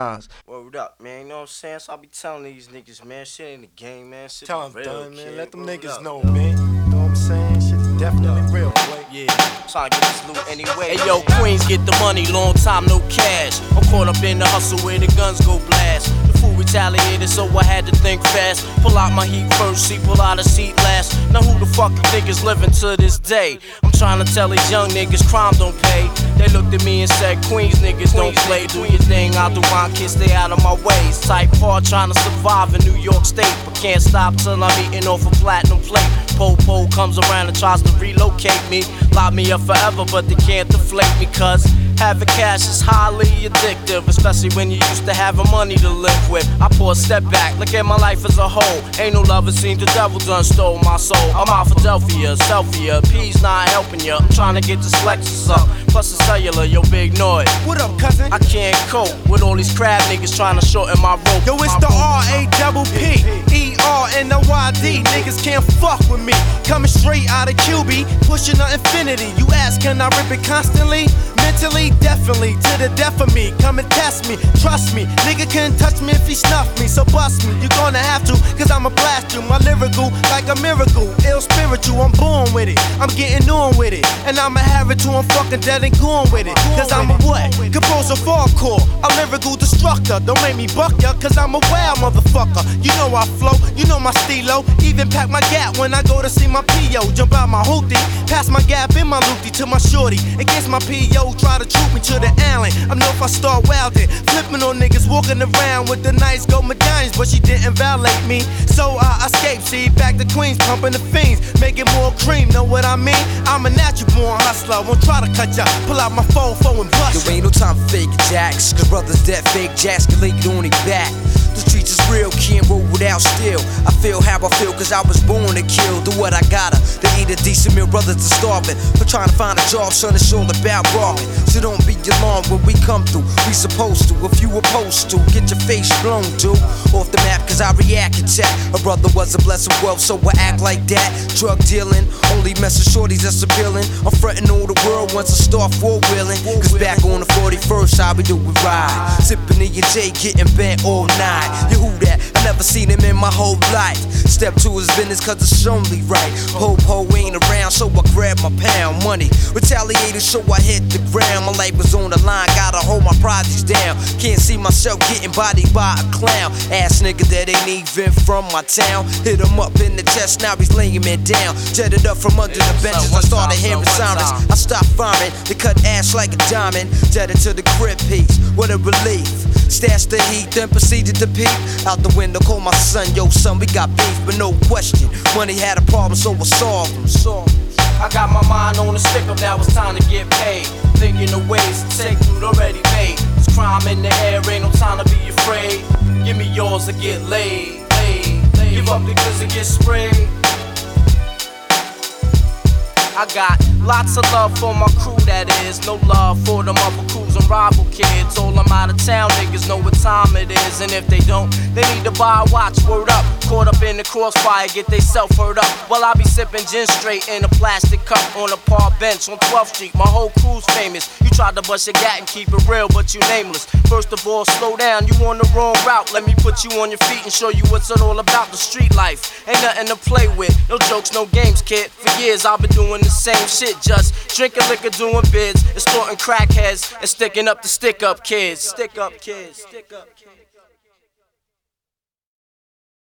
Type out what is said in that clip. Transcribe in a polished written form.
Word up, man. You know what I'm saying? So I be telling these niggas, man, shit ain't the game, man. Shit Tell be them, real, done, man. kid. Let them Word niggas up. know, man. You know what I'm saying? Shit is definitely real, boy. Yeah, trying to get this loot anyway. Hey yo, Queens get the money, long time no cash. I'm caught up in the hustle where the guns go blast. The fool retaliated, so I had to think fast. Pull out my heat first, see, pull out a seat last. Now who the fuck you niggas living to this day? I'm trying to tell these young niggas crime don't pay. They looked at me and said, Queens niggas don't play. Do your thing, I'll do mine, kid, stay out of my ways. Type hard trying to survive in New York State, but can't stop till I'm eating off a platinum plate. Po comes around and tries to relocate me. Lock me up forever, but they can't deflate me, cause having cash is highly addictive, especially when you used to having money to live with. I pour a step back, look at my life as a whole. Ain't no love, it seems the devil done stole my soul. I'm out Philadelphia, Selfia, P's not helping ya. I'm trying to get this Lexus up, plus the cellular, yo, big noise. What up, cousin? I can't cope with all these crab niggas trying to shorten my rope. Yo, it's the R-A-P-P-E-R-N-O-Y-D. Niggas can't fuck with me. Coming straight out of QB, pushing the infinity. You ask, can I rip it constantly? Mentally, definitely, to the death of me. Come and test me, trust me. Nigga couldn't touch me if he snuffed me, so bust me. You gonna have to, cause I'ma blast you. My lyrical, like a miracle. Ill spiritual, I'm born with it. I'm getting on with it. And I'ma have it till I'm fucking dead and gone with it. Cause I'm a what? Composer hardcore, a lyrical destructor. Don't make me buck ya, cause I'm a wild motherfucker. You know I flow, you know my stilo. Even pack my gap when I go to see my P.O. Jump out my hoopty, pass my gap in my loopty to my shorty. Against my P.O. try to troop me to the alley. I know if I start wildin', flipping on niggas walking around with the nice gold medallions, but she didn't violate me, so I escaped. See, back to Queens, pumping the fiends, making more cream. Know what I mean? I'm a natural born hustler. Won't try to cut ya. Pull out my phone and bust. There ain't no time for fake jacks, cause brothers that fake jacks can lay it on their back. The streets is real, can't roll without steel. I feel how I feel, cause I was born to kill. Do what I gotta, to eat a decent meal, brothers are starving. For trying to find a job, son, it's all about robbing. So don't be alarmed when we come through. We supposed to, if you opposed to, get your face blown, dude. Off the map, cause I react attack. A brother was a blessing wealth, so I act like that. Drug dealing, only messing shorties that's appealing. I'm frontin' all the world once I start four-wheeling. Cause back on the 41st, how we do it ride. Sippin' E and J, getting bent all night. You who that? I never seen him in my whole life. Step to his business cause it's only right. Po ain't around, so I grab my pound money. Retaliated, so I hit the ground. My life was on the line, gotta hold my projects down. Can't see myself getting bodied by a clown. Ass nigga that ain't even from my town. Hit him up in the chest, now he's laying me down. Jetted up from under the benches, I started hearing sirens. I stopped firing, they cut ass like a diamond. Jetted to the crib piece, what a relief. Stashed the heat, then proceeded to peep out the window, call my son, yo son, we got beef, but no question. Money had a problem, so I solved him. I got my mind on the stick up, now it's time to get paid. Thinking of ways to take loot already made. There's crime in the air, ain't no time to be afraid. Give me yours or get laid. Give up the goods and get sprayed. I got lots of love for my crew, that is. No love for them other crews and rival kids. All them out of town niggas know what time it is. And if they don't, they need to buy a watch, word up. Caught up in the crossfire, get they self hurt up. While I be sipping gin straight in a plastic cup on a park bench on 12th Street. My whole crew's famous. You tried to bust your gat and keep it real, but you nameless. First of all, slow down, you on the wrong route. Let me put you on your feet and show you what's it all about. The street life ain't nothing to play with. No jokes, no games, kid. For years I've been doing the same shit, just drinking liquor, doing bids, extorting crackheads, and sticking up the stick up kids. Stick up kids.